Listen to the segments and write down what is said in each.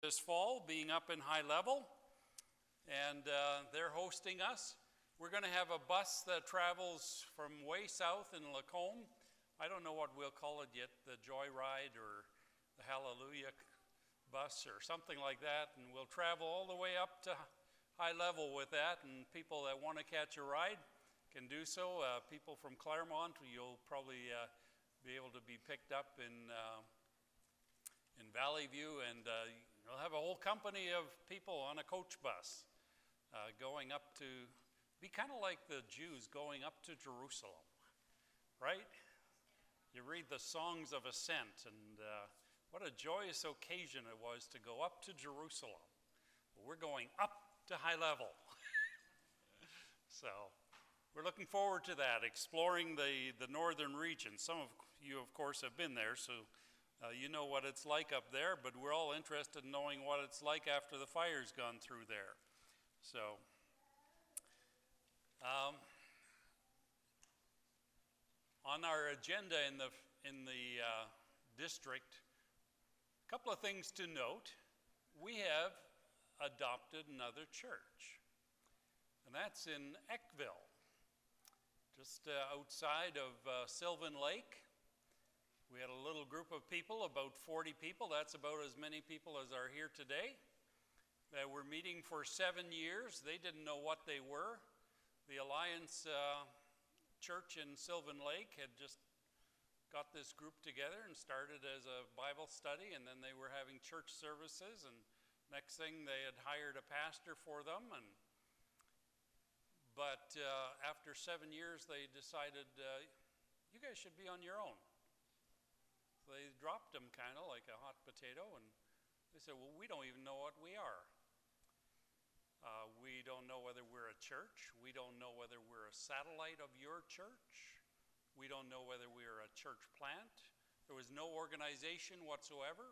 this fall, being up in High Level, and they're hosting us. We're going to have a bus that travels from way south in Lacombe. I don't know what we'll call it yet, the Joyride or the Hallelujah bus or something like that, and we'll travel all the way up to High Level with that, and people that want to catch a ride can do so. People from Claremont, you'll probably be able to be picked up in Valley View, and you'll have a whole company of people on a coach bus going up to, be kind of like the Jews going up to Jerusalem, right? You read the Songs of Ascent, and what a joyous occasion it was to go up to Jerusalem. We're going up to High Level. So we're looking forward to that, exploring the northern region. Some of you, of course, have been there, so you know what it's like up there, but we're all interested in knowing what it's like after the fire's gone through there. So, on our agenda in the district, a couple of things to note. We have adopted another church, and that's in Eckville, just outside of Sylvan Lake. We had a little group of people, about 40 people. That's about as many people as are here today. That were meeting for 7 years. They didn't know what they were. The Alliance Church in Sylvan Lake had just got this group together and started as a Bible study, and then they were having church services, and next thing they had hired a pastor for them. But after 7 years, they decided, you guys should be on your own. They dropped them kind of like a hot potato, and they said, well, we don't even know what we are. We don't know whether we're a church. We don't know whether we're a satellite of your church. We don't know whether we're a church plant. There was no organization whatsoever.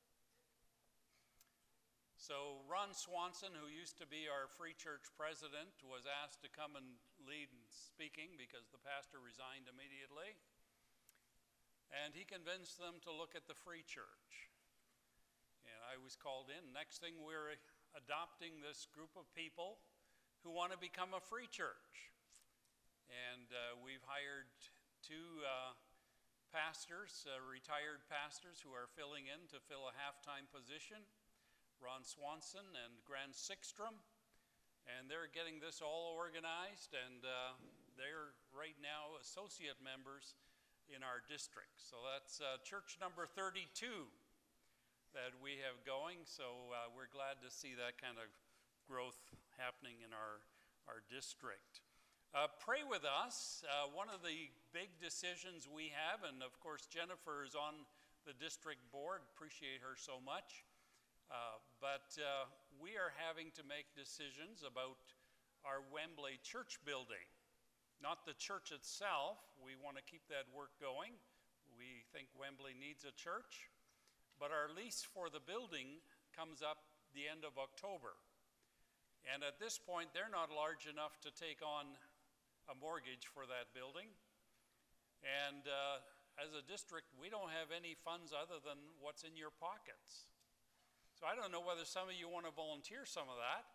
So Ron Swanson, who used to be our Free Church president, was asked to come and lead speaking because the pastor resigned immediately. And he convinced them to look at the Free Church. And I was called in. Next thing, we're adopting this group of people who want to become a Free Church. And we've hired two pastors, retired pastors, who are filling in to fill a half-time position, Ron Swanson and Grant Sickstrom. And they're getting this all organized, and they're right now associate members in our district. So that's church number 32 that we have going. So we're glad to see that kind of growth happening in our district. Pray with us. One of the big decisions we have, and of course Jennifer is on the district board, appreciate her so much, but we are having to make decisions about our Wembley church building. Not the church itself. We want to keep that work going. We think Wembley needs a church. But our lease for the building comes up the end of October. And at this point, they're not large enough to take on a mortgage for that building. And as a district, we don't have any funds other than what's in your pockets. So I don't know whether some of you want to volunteer some of that.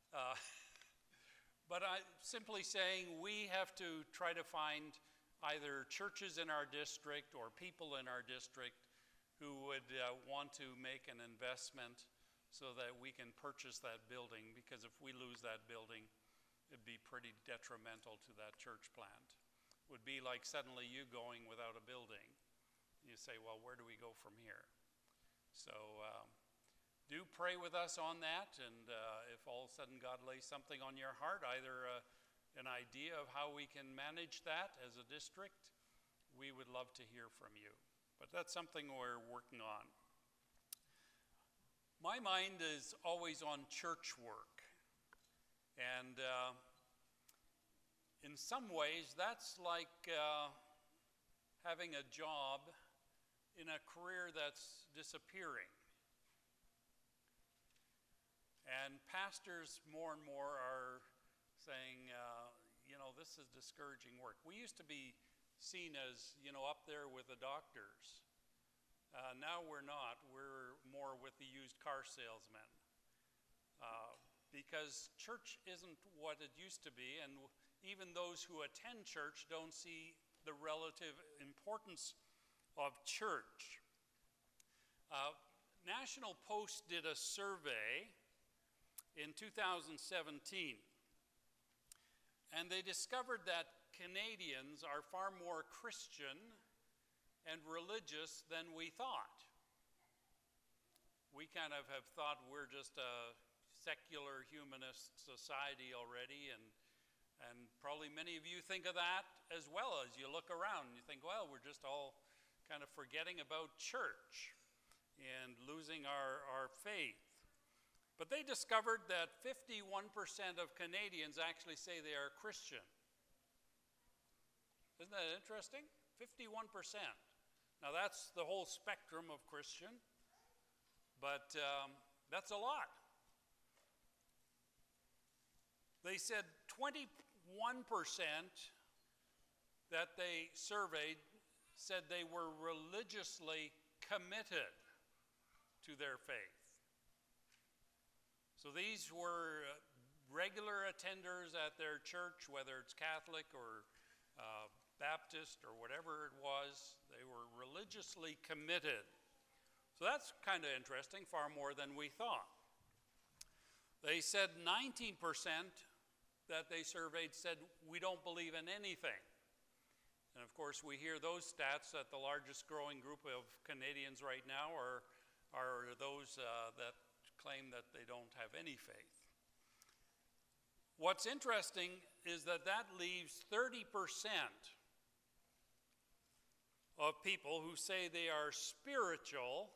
But I'm simply saying we have to try to find either churches in our district or people in our district who would want to make an investment so that we can purchase that building, because if we lose that building, it'd be pretty detrimental to that church plant. It would be like suddenly you going without a building. You say, well, where do we go from here? So do pray with us on that, and if all of a sudden God lays something on your heart, either an idea of how we can manage that as a district, we would love to hear from you. But that's something we're working on. My mind is always on church work, and in some ways that's like having a job in a career that's disappearing. And pastors more and more are saying, this is discouraging work. We used to be seen as, up there with the doctors. Now we're not. We're more with the used car salesmen. Because church isn't what it used to be, and even those who attend church don't see the relative importance of church. National Post did a survey in 2017, and they discovered that Canadians are far more Christian and religious than we thought. We kind of have thought we're just a secular humanist society already, and probably many of you think of that as well as you look around. You think, well, we're just all kind of forgetting about church and losing our faith. But they discovered that 51% of Canadians actually say they are Christian. Isn't that interesting? 51%. Now that's the whole spectrum of Christian, but that's a lot. They said 21% that they surveyed said they were religiously committed to their faith. So these were regular attenders at their church, whether it's Catholic or Baptist or whatever it was. They were religiously committed. So that's kind of interesting, far more than we thought. They said 19% that they surveyed said, we don't believe in anything. And of course, we hear those stats that the largest growing group of Canadians right now are those that claim that they don't have any faith. What's interesting is that leaves 30% of people who say they are spiritual,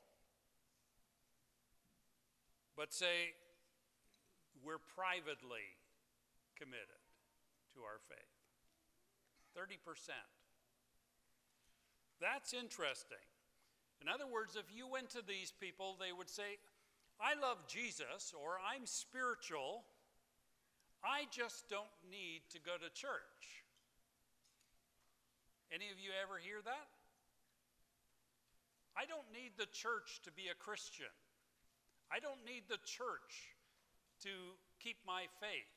but say we're privately committed to our faith. 30%. That's interesting. In other words, if you went to these people, they would say, I love Jesus, or I'm spiritual, I just don't need to go to church. Any of you ever hear that? I don't need the church to be a Christian. I don't need the church to keep my faith.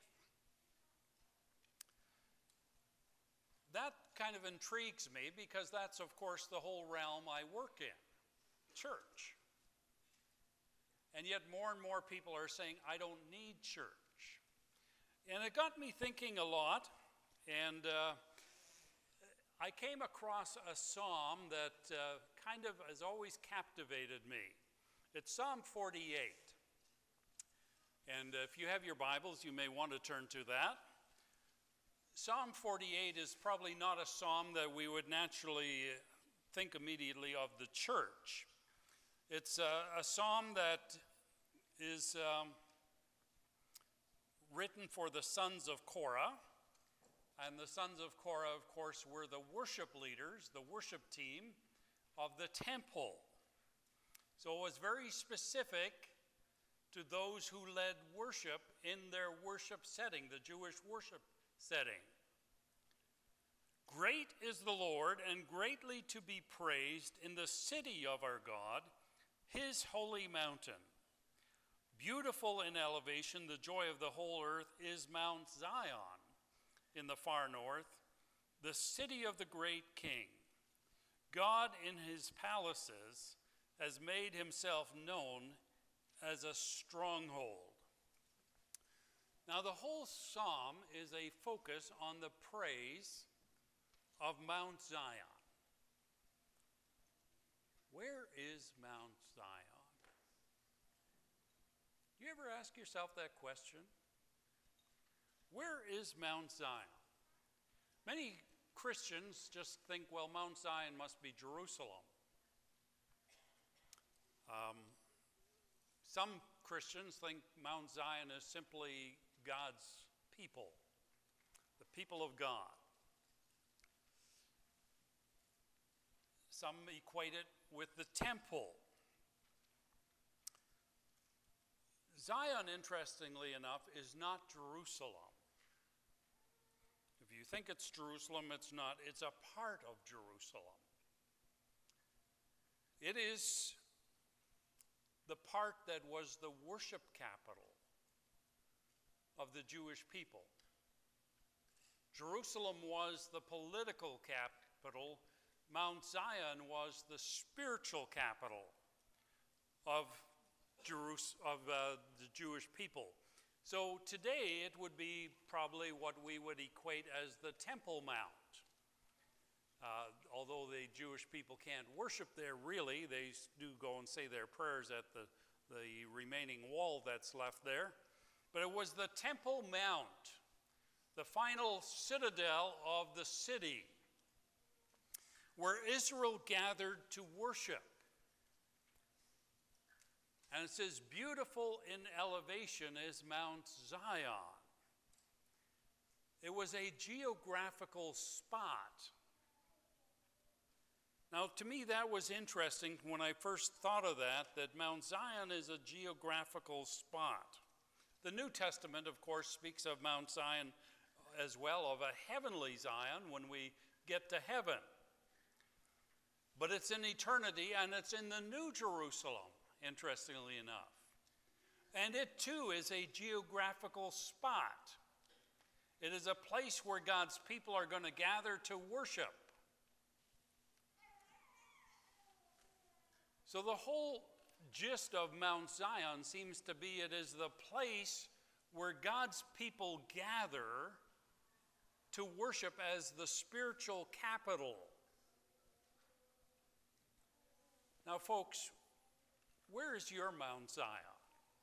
That kind of intrigues me because that's, of course, the whole realm I work in, church. And yet more and more people are saying, I don't need church. And it got me thinking a lot, and I came across a psalm that kind of has always captivated me. It's Psalm 48. And if you have your Bibles, you may want to turn to that. Psalm 48 is probably not a psalm that we would naturally think immediately of the church. It's a psalm that is written for the sons of Korah. And the sons of Korah, of course, were the worship leaders, the worship team of the temple. So it was very specific to those who led worship in their worship setting, the Jewish worship setting. Great is the Lord, and greatly to be praised in the city of our God, his holy mountain. Beautiful in elevation, the joy of the whole earth is Mount Zion in the far north, the city of the great King. God in his palaces has made himself known as a stronghold. Now, the whole psalm is a focus on the praise of Mount Zion. Where is Mount Zion? You ever ask yourself that question? Where is Mount Zion? Many Christians just think, well, Mount Zion must be Jerusalem. Some Christians think Mount Zion is simply God's people, the people of God. Some equate it with the temple. Zion, interestingly enough, is not Jerusalem. If you think it's Jerusalem, it's not. It's a part of Jerusalem. It is the part that was the worship capital of the Jewish people. Jerusalem was the political capital. Mount Zion was the spiritual capital of the Jewish people. So today it would be probably what we would equate as the Temple Mount. Although the Jewish people can't worship there really, they do go and say their prayers at the remaining wall that's left there. But it was the Temple Mount, the final citadel of the city, where Israel gathered to worship. And it says, beautiful in elevation is Mount Zion. It was a geographical spot. Now, to me, that was interesting when I first thought of that Mount Zion is a geographical spot. The New Testament, of course, speaks of Mount Zion as well, of a heavenly Zion when we get to heaven. But it's in eternity, and it's in the New Jerusalem, interestingly enough. And it, too, is a geographical spot. It is a place where God's people are going to gather to worship. So the whole gist of Mount Zion seems to be it is the place where God's people gather to worship as the spiritual capital. Now, folks, where is your Mount Zion?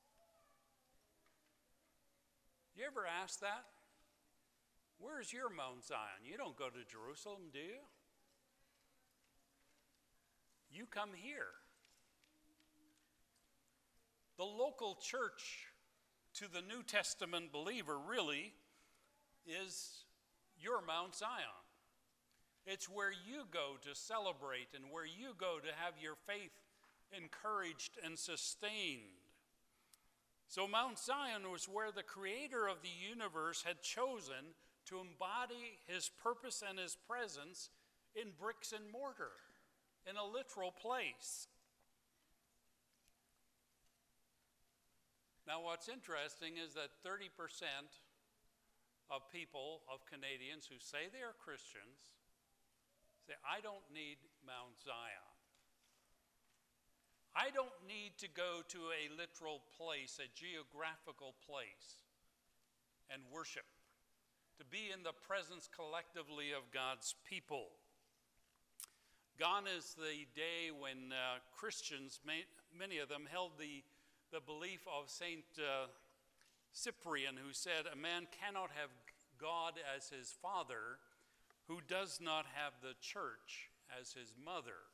You ever ask that? Where is your Mount Zion? You don't go to Jerusalem, do you? You come here. The local church to the New Testament believer really is your Mount Zion. It's where you go to celebrate and where you go to have your faith encouraged and sustained. So Mount Zion was where the creator of the universe had chosen to embody his purpose and his presence in bricks and mortar, in a literal place. Now, what's interesting is that 30% of people, of Canadians who say they are Christians, say, I don't need Mount Zion. I don't need to go to a literal place, a geographical place, and worship, to be in the presence collectively of God's people. Gone is the day when Christians, many of them, held the belief of Saint Cyprian, who said, a man cannot have God as his father who does not have the church as his mother.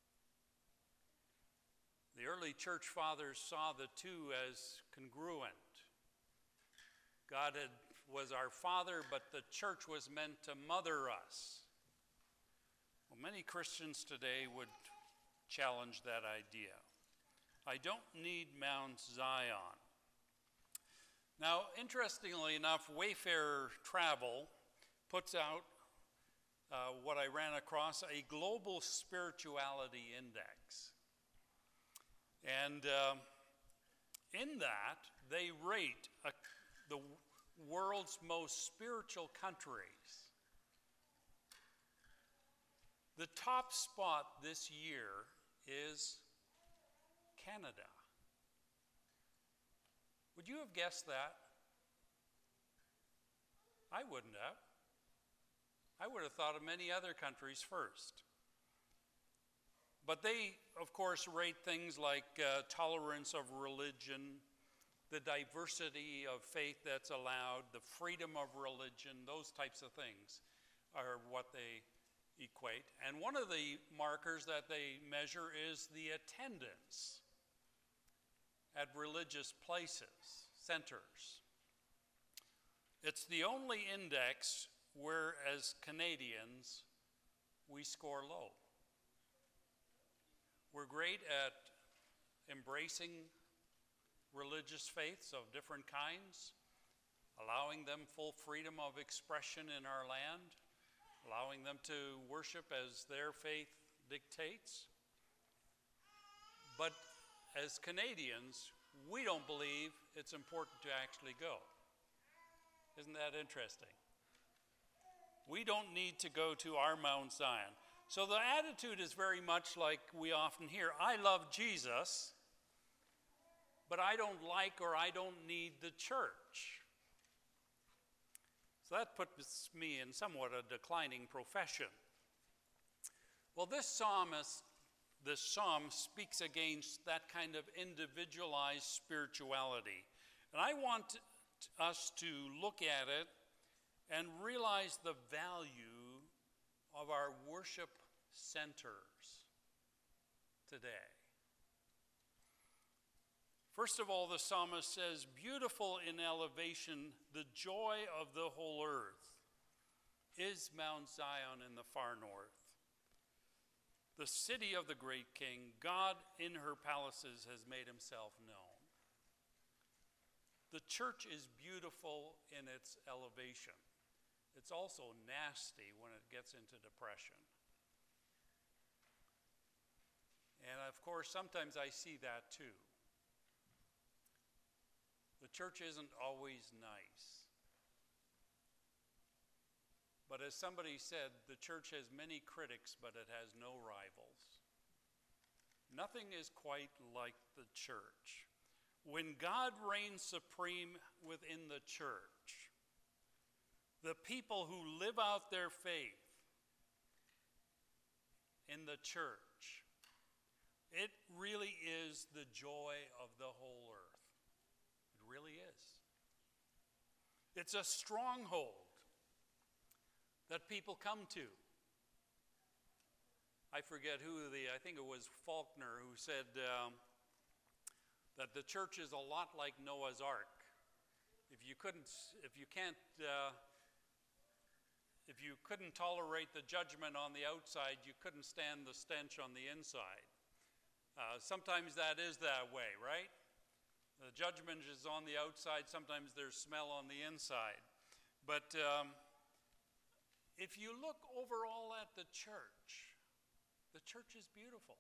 The early church fathers saw the two as congruent. God was our father, but the church was meant to mother us. Well, many Christians today would challenge that idea. I don't need Mount Zion. Now, interestingly enough, Wayfarer Travel puts out what I ran across, a global spirituality index. And in that, they rate the world's most spiritual countries. The top spot this year is Canada. Would you have guessed that? I wouldn't have. I would have thought of many other countries first. But they, of course, rate things like tolerance of religion, the diversity of faith that's allowed, the freedom of religion, those types of things are what they equate. And one of the markers that they measure is the attendance at religious places, centers. It's the only index where, as Canadians, we score low. We're great at embracing religious faiths of different kinds, allowing them full freedom of expression in our land, allowing them to worship as their faith dictates. But as Canadians, we don't believe it's important to actually go. Isn't that interesting? We don't need to go to our Mount Zion. So the attitude is very much like we often hear. I love Jesus, but I don't like or I don't need the church. So that puts me in somewhat a declining profession. Well, this psalm speaks against that kind of individualized spirituality. And I want us to look at it and realize the value of our worship centers today. First of all, the psalmist says, beautiful in elevation, the joy of the whole earth is Mount Zion in the far north. The city of the great king, God in her palaces has made himself known. The church is beautiful in its elevation. It's also nasty when it gets into depression. And of course, sometimes I see that too. The church isn't always nice. But as somebody said, the church has many critics, but it has no rivals. Nothing is quite like the church. When God reigns supreme within the church, the people who live out their faith in the church, it really is the joy of the whole earth. It really is. It's a stronghold that people come to. I forget I think it was Faulkner who said that the church is a lot like Noah's Ark. If you couldn't tolerate the judgment on the outside, you couldn't stand the stench on the inside. Sometimes that is that way, right? The judgment is on the outside. Sometimes there's smell on the inside. But if you look overall at the church is beautiful.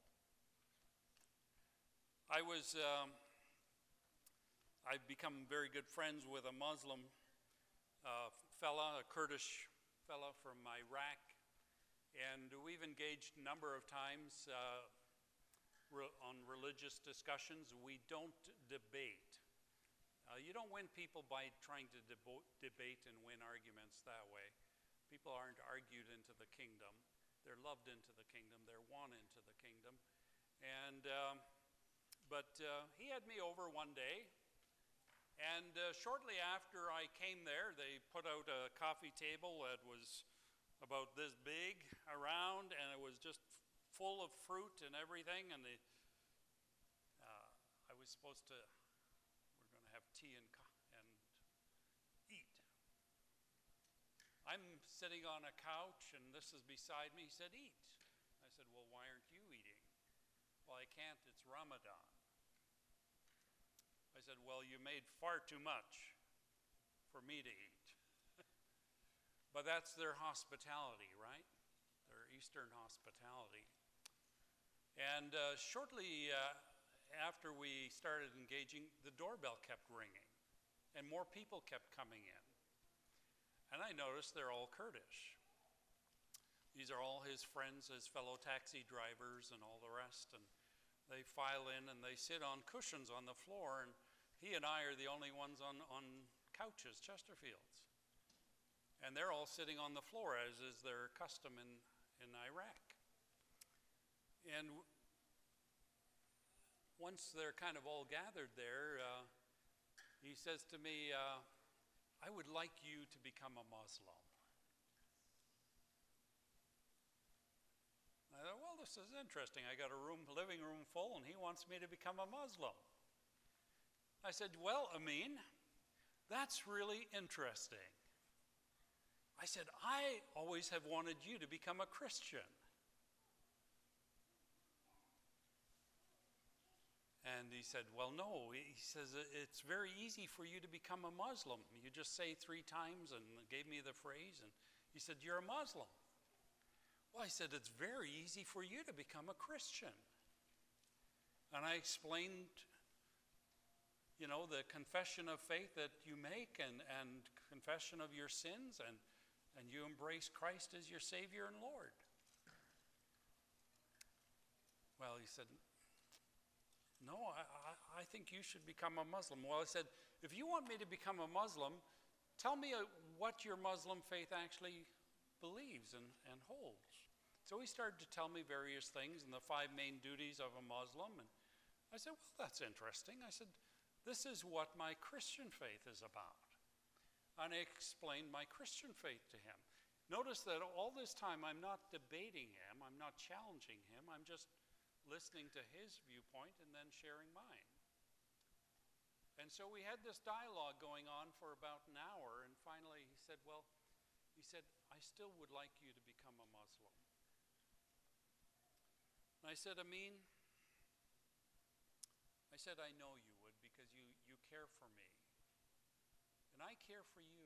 I've become very good friends with a Muslim fella, a Kurdish fella from Iraq, and we've engaged a number of times on religious discussions. We don't debate. You don't win people by trying to debate and win arguments that way. People aren't argued into the kingdom. They're loved into the kingdom. They're won into the kingdom. And but he had me over one day, and shortly after I came there, they put out a coffee table that was about this big around, and it was just full of fruit and everything. And I was supposed to, we're going to have tea and eat. I'm sitting on a couch, and this is beside me. He said, eat. I said, well, why aren't you eating? Well, I can't. It's Ramadan. I said, well, you made far too much for me to eat. But that's their hospitality, right? Their Eastern hospitality. And shortly after we started engaging, the doorbell kept ringing, and more people kept coming in. And I noticed they're all Kurdish. These are all his friends, his fellow taxi drivers and all the rest. And they file in and they sit on cushions on the floor, and he and I are the only ones on couches, Chesterfields. And they're all sitting on the floor, as is their custom in Iraq. And once they're kind of all gathered there, he says to me, I would like you to become a Muslim. I thought, well, this is interesting. I got a living room full, and he wants me to become a Muslim. I said, well, Amin, that's really interesting. I said, I always have wanted you to become a Christian. And he said, well, no. He says, it's very easy for you to become a Muslim. You just say 3 times, and gave me the phrase, and he said, you're a Muslim. Well, I said, it's very easy for you to become a Christian. And I explained, the confession of faith that you make and confession of your sins, and you embrace Christ as your Savior and Lord. Well, he said, no, I think you should become a Muslim. Well, I said, if you want me to become a Muslim, tell me what your Muslim faith actually believes and holds. So he started to tell me various things and the 5 main duties of a Muslim. And I said, well, that's interesting. I said, this is what my Christian faith is about. And I explained my Christian faith to him. Notice that all this time I'm not debating him, I'm not challenging him, I'm just listening to his viewpoint and then sharing mine. And so we had this dialogue going on for about an hour, and finally he said, I still would like you to become a Muslim. And I said, Amin, I know you would because you care for me. And I care for you.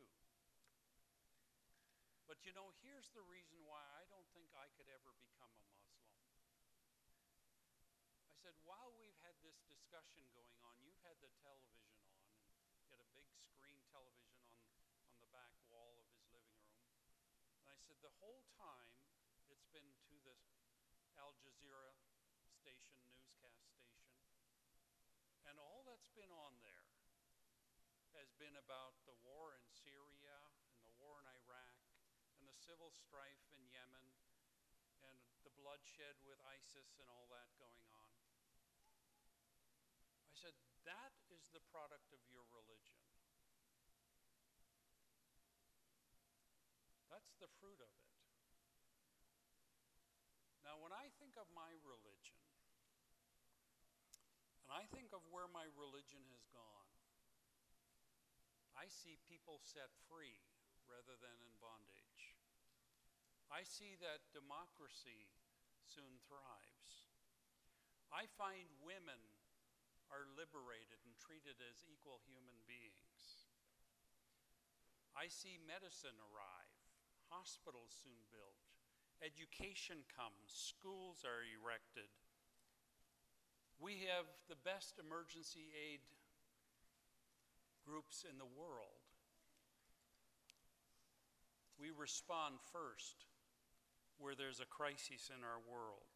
But here's the reason why I don't think I could ever become a Muslim. I said, while we've had this discussion going on, you've had the television on, and he had a big screen television on the back wall of his living room. And I said, the whole time it's been to the Al Jazeera station, newscast station, and all that's been on there has been about the war in Syria and the war in Iraq and the civil strife in Yemen and the bloodshed with ISIS and all that going on. I said, that is the product of your religion. That's the fruit of it. Now, when I think of my religion, and I think of where my religion has gone, I see people set free rather than in bondage. I see that democracy soon thrives. I find women are liberated and treated as equal human beings. I see medicine arrive, hospitals soon built, education comes, schools are erected. We have the best emergency aid groups in the world. We respond first where there's a crisis in our world.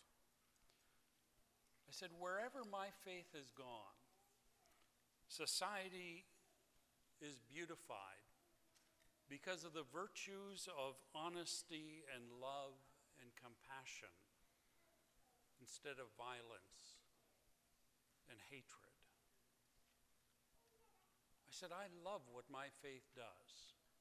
I said, wherever my faith has gone, society is beautified because of the virtues of honesty and love and compassion instead of violence and hatred. I said, I love what my faith does.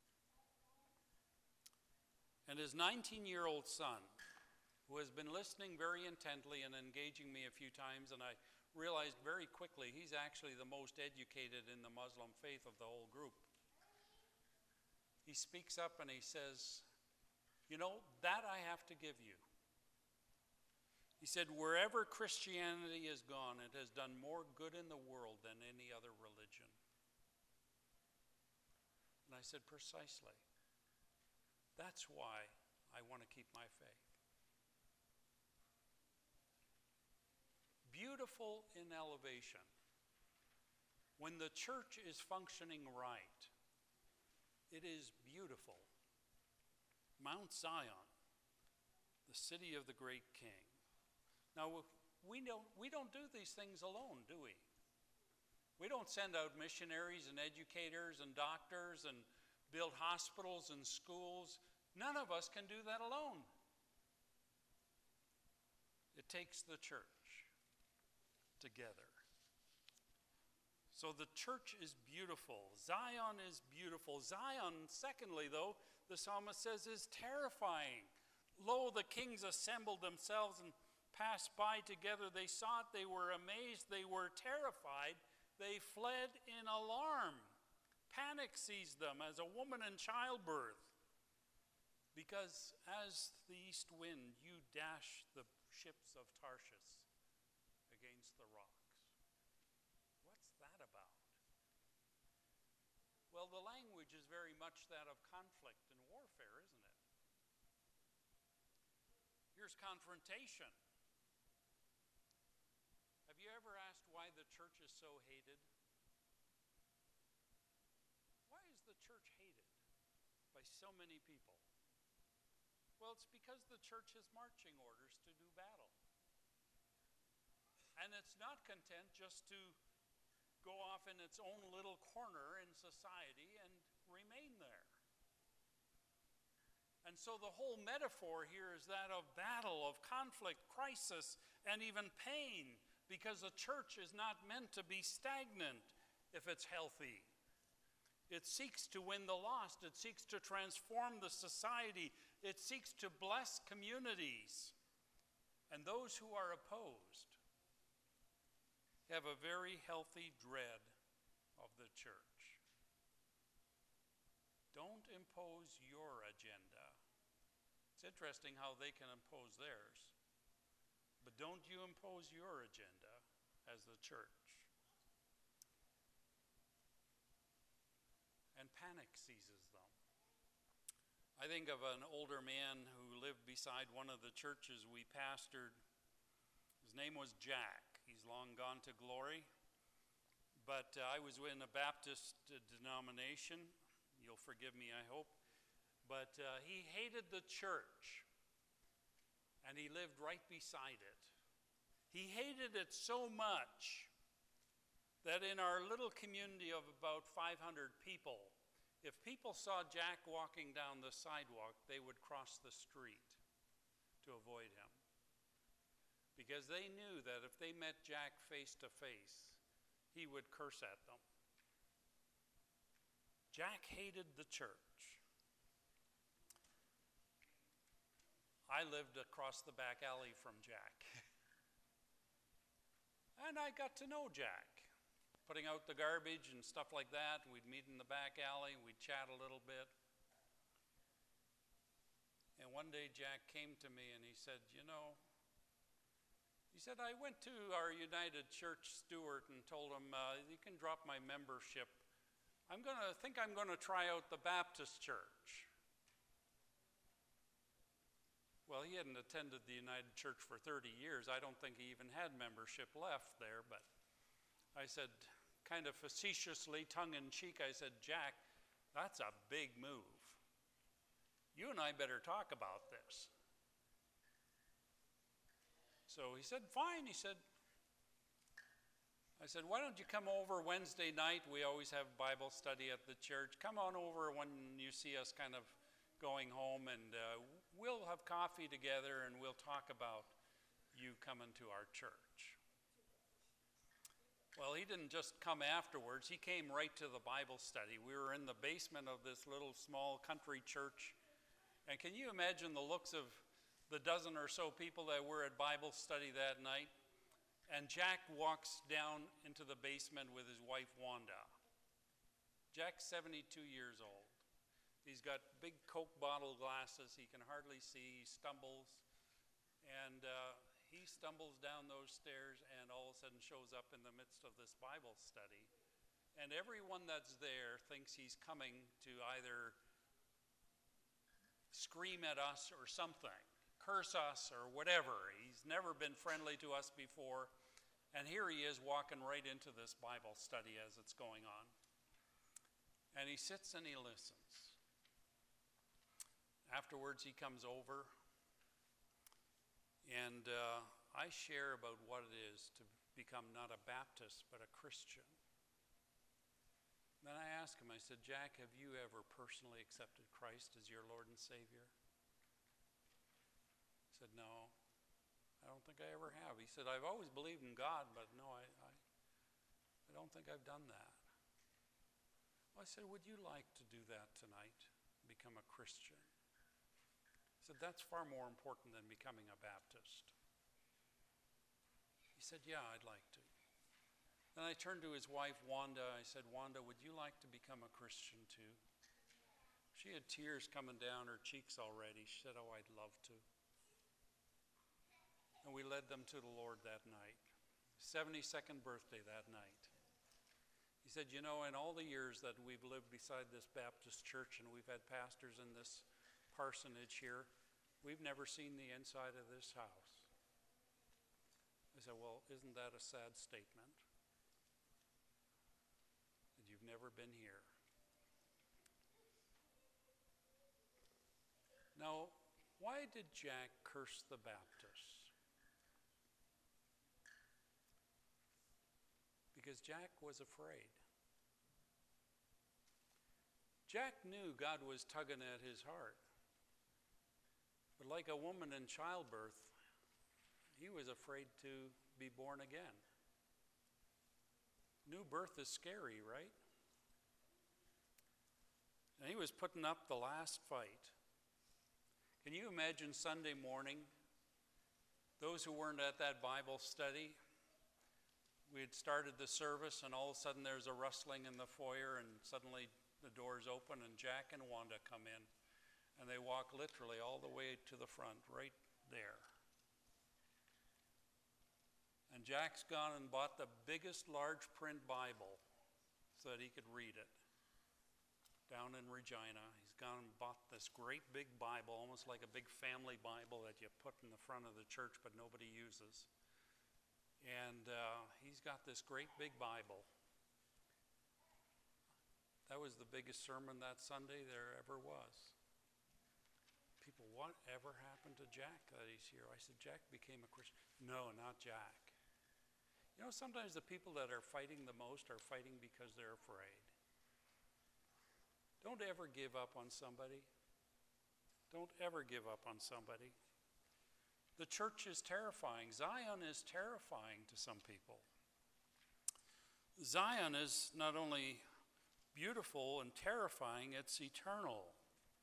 And his 19-year-old son, who has been listening very intently and engaging me a few times, and I realized very quickly he's actually the most educated in the Muslim faith of the whole group. He speaks up and he says, that I have to give you. He said, wherever Christianity has gone, it has done more good in the world than any other religion. And I said, precisely. That's why I want to keep my faith. Beautiful in elevation. When the church is functioning right, it is beautiful. Mount Zion, the city of the great King. Now, we don't do these things alone, do we? We don't send out missionaries and educators and doctors and build hospitals and schools. None of us can do that alone. It takes the church together. So the church is beautiful. Zion is beautiful. Zion, secondly, though, the psalmist says, is terrifying. Lo, the kings assembled themselves and passed by together. They saw it, they were amazed, they were terrified. They fled in alarm. Panic seized them as a woman in childbirth. Because as the east wind, you dash the ships of Tarshish against the rocks. What's that about? Well, the language is very much that of conflict and warfare, isn't it? Here's confrontation. Have you ever why the church is so hated? Why is the church hated by so many people? Well, it's because the church has marching orders to do battle. And it's not content just to go off in its own little corner in society and remain there. And so the whole metaphor here is that of battle, of conflict, crisis, and even pain, because a church is not meant to be stagnant if it's healthy. It seeks to win the lost. It seeks to transform the society. It seeks to bless communities. And those who are opposed have a very healthy dread of the church. Don't impose your agenda. It's interesting how they can impose theirs. But don't you impose your agenda as the church. And panic seizes them. I think of an older man who lived beside one of the churches we pastored. His name was Jack. He's long gone to glory. But I was in a Baptist denomination. You'll forgive me, I hope. But he hated the church. And he lived right beside it. He hated it so much that in our little community of about 500 people, if people saw Jack walking down the sidewalk, they would cross the street to avoid him. Because they knew that if they met Jack face to face, he would curse at them. Jack hated the church. I lived across the back alley from Jack. And I got to know Jack. Putting out the garbage and stuff like that. We'd meet in the back alley, we'd chat a little bit. And one day Jack came to me and he said, I went to our United Church steward and told him, you can drop my membership. I'm going to try out the Baptist church. Well, he hadn't attended the United Church for 30 years. I don't think he even had membership left there, but I said, kind of facetiously, tongue-in-cheek, I said, Jack, that's a big move. You and I better talk about this. So he said, fine. I said, why don't you come over Wednesday night? We always have Bible study at the church. Come on over when you see us kind of going home, and we'll have coffee together, and we'll talk about you coming to our church. Well, he didn't just come afterwards. He came right to the Bible study. We were in the basement of this little small country church. And can you imagine the looks of the dozen or so people that were at Bible study that night? And Jack walks down into the basement with his wife, Wanda. Jack's 72 years old. He's got big Coke bottle glasses. He can hardly see. He stumbles. And he stumbles down those stairs and all of a sudden shows up in the midst of this Bible study. And everyone that's there thinks he's coming to either scream at us or something, curse us or whatever. He's never been friendly to us before. And here he is walking right into this Bible study as it's going on. And he sits and he listens. Afterwards, he comes over. And I share about what it is to become not a Baptist, but a Christian. Then I asked him, I said, Jack, have you ever personally accepted Christ as your Lord and Savior? He said, no, I don't think I ever have. He said, I've always believed in God, but no, I don't think I've done that. Well, I said, would you like to do that tonight, become a Christian? He said, that's far more important than becoming a Baptist. He said, yeah, I'd like to. Then I turned to his wife, Wanda. I said, Wanda, would you like to become a Christian too? She had tears coming down her cheeks already. She said, oh, I'd love to. And we led them to the Lord that night. 72nd birthday that night. He said, in all the years that we've lived beside this Baptist church and we've had pastors in this parsonage here, we've never seen the inside of this house. I said, well, isn't that a sad statement? never been here. Now, why did Jack curse the Baptists? Because Jack was afraid. Jack knew God was tugging at his heart. But like a woman in childbirth, he was afraid to be born again. New birth is scary, right? And he was putting up the last fight. Can you imagine Sunday morning, those who weren't at that Bible study, we had started the service and all of a sudden there's a rustling in the foyer and suddenly the doors open and Jack and Wanda come in and they walk literally all the way to the front, right there. And Jack's gone and bought the biggest large print Bible so that he could read it down in Regina. He's gone and bought this great big Bible, almost like a big family Bible that you put in the front of the church but nobody uses. And he's got this great big Bible. That was the biggest sermon that Sunday there ever was. People, whatever happened to Jack that he's here? I said, Jack became a Christian. No, not Jack. You know, sometimes the people that are fighting the most are fighting because they're afraid. Don't ever give up on somebody. Don't ever give up on somebody. The church is terrifying. Zion is terrifying to some people. Zion is not only beautiful and terrifying, it's eternal.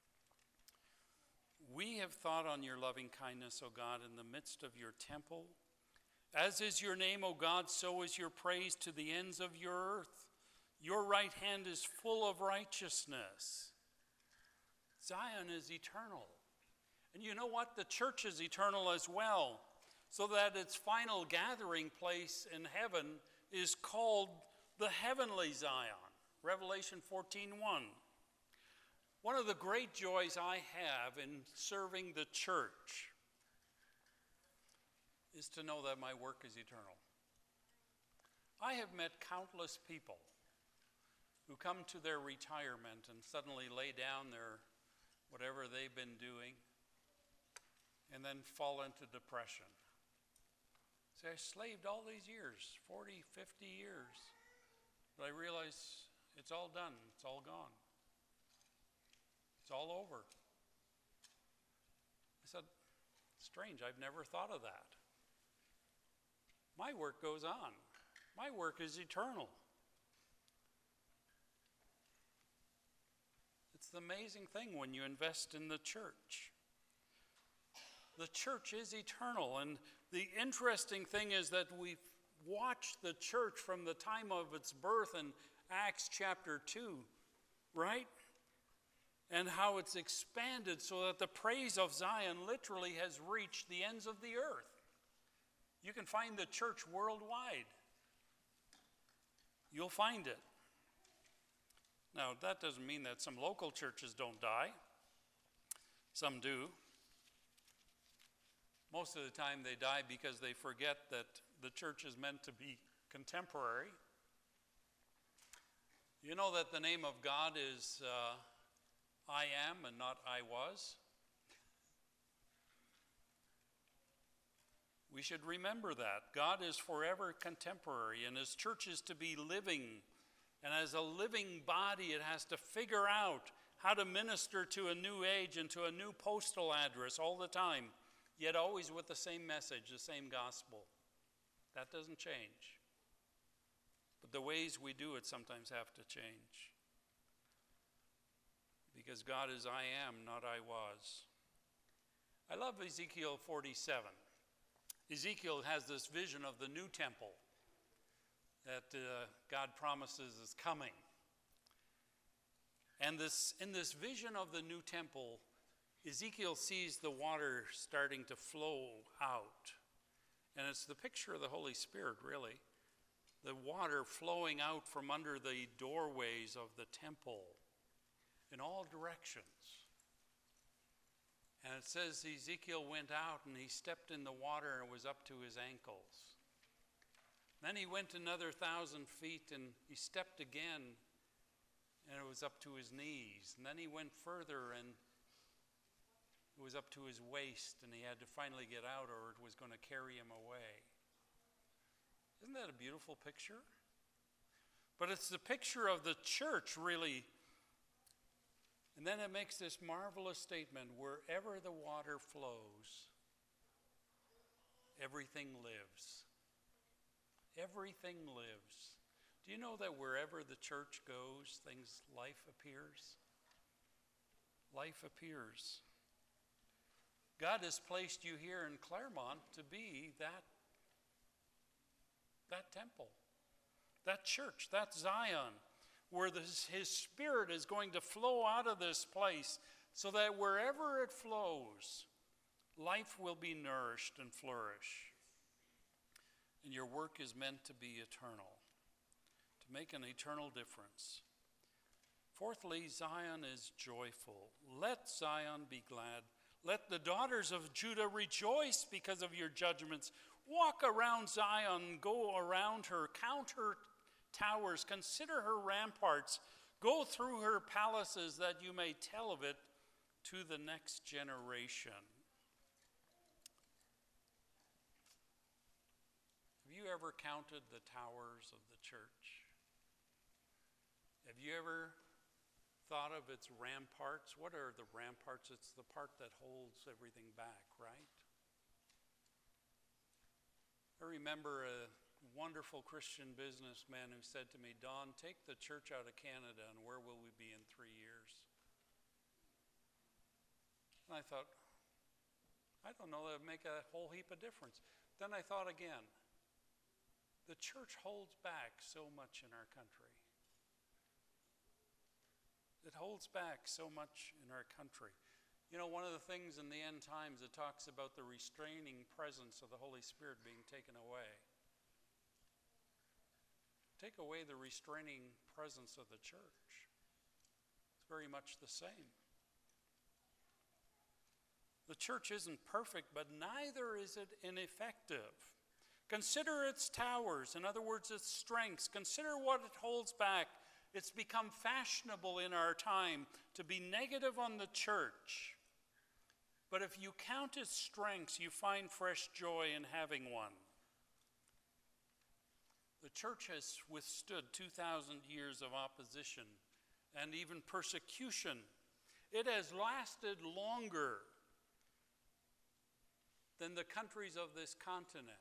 We have thought on your loving kindness, O God, in the midst of your temple. As is your name, O God, so is your praise to the ends of your earth. Your right hand is full of righteousness. Zion is eternal. And you know what? The church is eternal as well, so that its final gathering place in heaven is called the heavenly Zion. Revelation 14:1. One of the great joys I have in serving the church is to know that my work is eternal. I have met countless people who come to their retirement and suddenly lay down their whatever they've been doing and then fall into depression. Say, I slaved all these years, 40, 50 years, but I realize it's all done, it's all gone. It's all over. I said, strange, I've never thought of that. My work goes on. My work is eternal. It's the amazing thing when you invest in the church. The church is eternal, and the interesting thing is that we've watched the church from the time of its birth in Acts chapter 2, right? And how it's expanded so that the praise of Zion literally has reached the ends of the earth. You can find the church worldwide. You'll find it. Now, that doesn't mean that some local churches don't die. Some do. Most of the time they die because they forget that the church is meant to be contemporary. You know that the name of God is I am and not I was? We should remember that. God is forever contemporary, and his church is to be living. And as a living body, it has to figure out how to minister to a new age and to a new postal address all the time, yet always with the same message, the same gospel. That doesn't change. But the ways we do it sometimes have to change. Because God is I am, not I was. I love Ezekiel 47. Ezekiel has this vision of the new temple that God promises is coming. And in this vision of the new temple, Ezekiel sees the water starting to flow out. And it's the picture of the Holy Spirit, really. The water flowing out from under the doorways of the temple in all directions. And it says Ezekiel went out and he stepped in the water and it was up to his ankles. Then he went another 1,000 feet and he stepped again was up to his knees. And then he went further and it was up to his waist, and he had to finally get out or it was going to carry him away. Isn't that a beautiful picture? But it's the picture of the church, really. And then it makes this marvelous statement, wherever the water flows, everything lives. Everything lives. Do you know that wherever the church goes, life appears? Life appears. God has placed you here in Claremont to be that temple, that church, that Zion, where his Spirit is going to flow out of this place so that wherever it flows, life will be nourished and flourish. And your work is meant to be eternal, to make an eternal difference. Fourthly, Zion is joyful. Let Zion be glad. Let the daughters of Judah rejoice because of your judgments. Walk around Zion, go around her, count her towers, consider her ramparts, go through her palaces that you may tell of it to the next generation. Have you ever counted the towers of the church? Have you ever thought of its ramparts? What are the ramparts? It's the part that holds everything back, right? I remember a wonderful Christian businessman who said to me, Don, take the church out of Canada and where will we be in 3 years? And I thought, I don't know, that would make a whole heap of difference. Then I thought again, the church holds back so much in our country. It holds back so much in our country. You know, one of the things in the end times, it talks about the restraining presence of the Holy Spirit being taken away. Take away the restraining presence of the church. It's very much the same. The church isn't perfect, but neither is it ineffective. Consider its towers, in other words, its strengths. Consider what it holds back. It's become fashionable in our time to be negative on the church. But if you count its strengths, you find fresh joy in having one. The church has withstood 2,000 years of opposition and even persecution. It has lasted longer than the countries of this continent.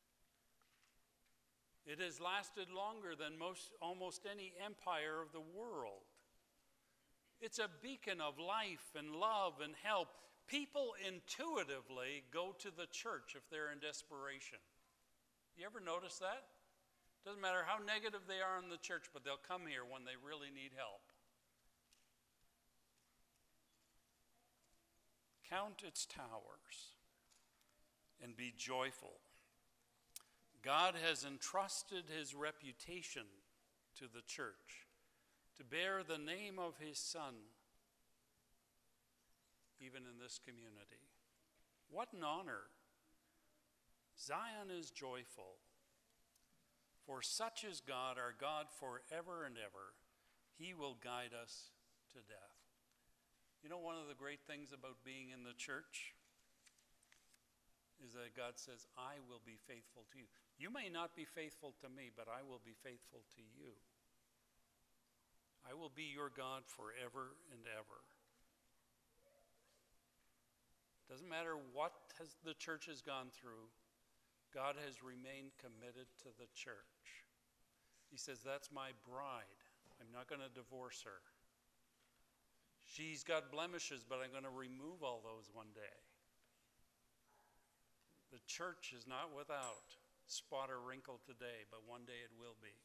It has lasted longer than almost any empire of the world. It's a beacon of life and love and help. People intuitively go to the church if they're in desperation. You ever notice that? Doesn't matter how negative they are in the church, but they'll come here when they really need help. Count its towers and be joyful. God has entrusted his reputation to the church to bear the name of his Son, even in this community. What an honor. Zion is joyful. For such is God, our God forever and ever. He will guide us to death. You know, one of the great things about being in the church is that God says, I will be faithful to you. You may not be faithful to me, but I will be faithful to you. I will be your God forever and ever. Doesn't matter what the church has gone through, God has remained committed to the church. He says, that's my bride. I'm not going to divorce her. She's got blemishes, but I'm going to remove all those one day. The church is not without spot or wrinkle today, but one day it will be.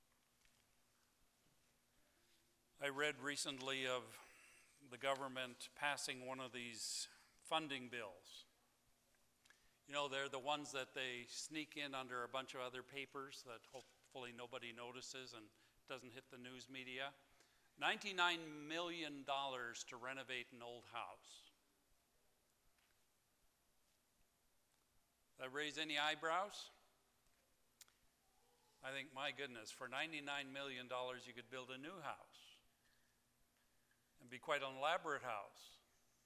I read recently of the government passing one of these funding bills. You know, they're the ones that they sneak in under a bunch of other papers that hopefully nobody notices and doesn't hit the news media. $99 million to renovate an old house. That raise any eyebrows? I think, my goodness, for $99 million you could build a new house. be quite an elaborate house.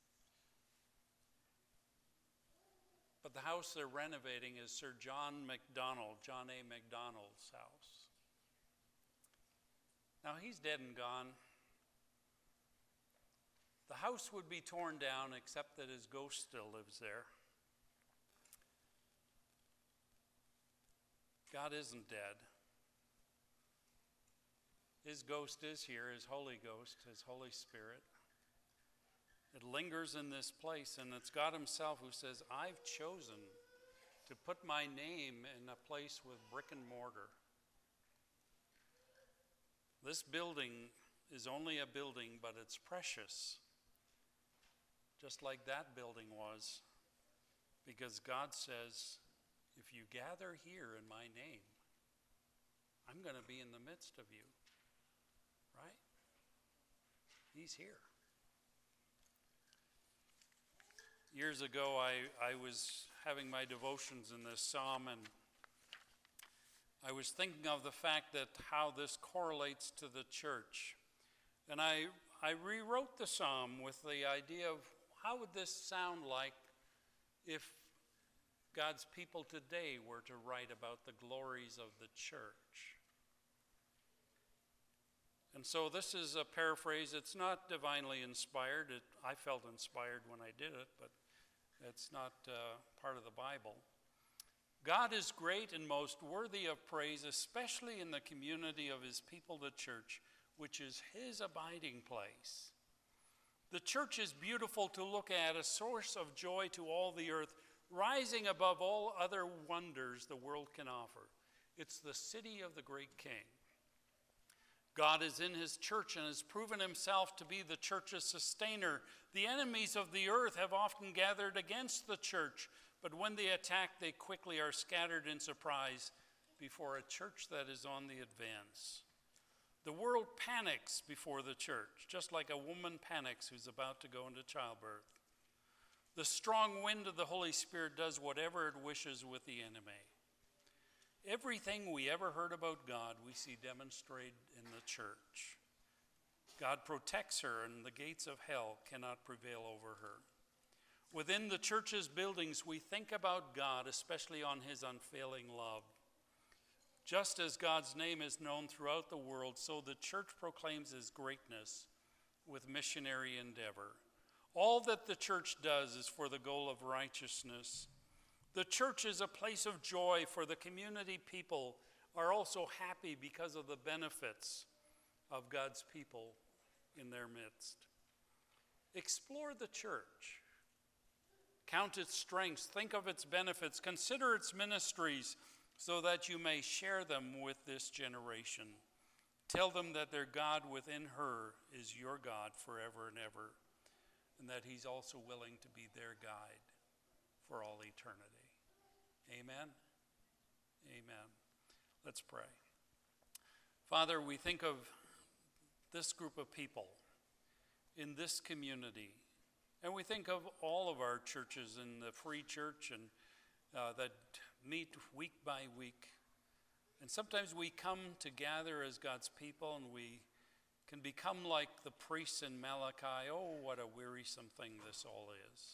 But the house they're renovating is Sir John MacDonald, John A. MacDonald's house. Now he's dead and gone. The house would be torn down except that his ghost still lives there. God isn't dead. His ghost is here, his Holy Ghost, his Holy Spirit. It lingers in this place, and it's God himself who says, I've chosen to put my name in a place with brick and mortar. This building is only a building, but it's precious, just like that building was, because God says, if you gather here in my name, I'm going to be in the midst of you, right? He's here. Years ago, I was having my devotions in this psalm, and I was thinking of the fact that how this correlates to the church. And I rewrote the psalm with the idea of how would this sound like if God's people today were to write about the glories of the church. And so this is a paraphrase. It's not divinely inspired. I felt inspired when I did it, but it's not part of the Bible. God is great and most worthy of praise, especially in the community of his people, the church, which is his abiding place. The church is beautiful to look at, a source of joy to all the earth, rising above all other wonders the world can offer. It's the city of the great King. God is in his church and has proven himself to be the church's sustainer. The enemies of the earth have often gathered against the church, but when they attack, they quickly are scattered in surprise before a church that is on the advance. The world panics before the church, just like a woman panics who's about to go into childbirth. The strong wind of the Holy Spirit does whatever it wishes with the enemy. Everything we ever heard about God, we see demonstrated in the church. God protects her, and the gates of hell cannot prevail over her. Within the church's buildings, we think about God, especially on his unfailing love. Just as God's name is known throughout the world, so the church proclaims his greatness with missionary endeavor. All that the church does is for the goal of righteousness. The church is a place of joy, for the community people are also happy because of the benefits of God's people in their midst. Explore the church. Count its strengths. Think of its benefits. Consider its ministries so that you may share them with this generation. Tell them that their God within her is your God forever and ever, and that he's also willing to be their guide for all eternity. Amen? Amen. Let's pray. Father, we think of this group of people in this community, and we think of all of our churches in the Free Church and that meet week by week. And sometimes we come to gather as God's people, and we can become like the priests in Malachi. Oh, what a wearisome thing this all is.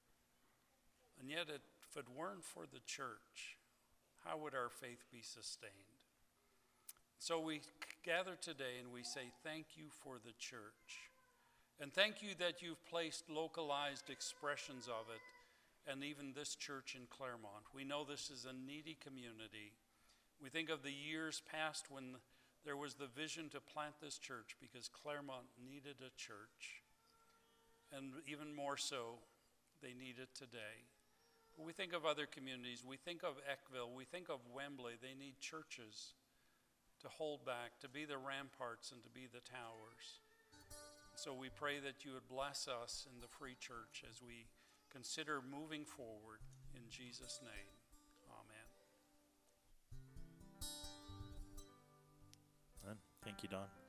And yet, if it weren't for the church, how would our faith be sustained? So we gather today and we say thank you for the church. And thank you that you've placed localized expressions of it, and even this church in Claremont. We know this is a needy community. We think of the years past when there was the vision to plant this church because Claremont needed a church. And even more so, they need it today. But we think of other communities. We think of Eckville. We think of Wembley. They need churches to hold back, to be the ramparts and to be the towers. So we pray that you would bless us in the Free Church as we consider moving forward. In Jesus' name, amen. Thank you, Don.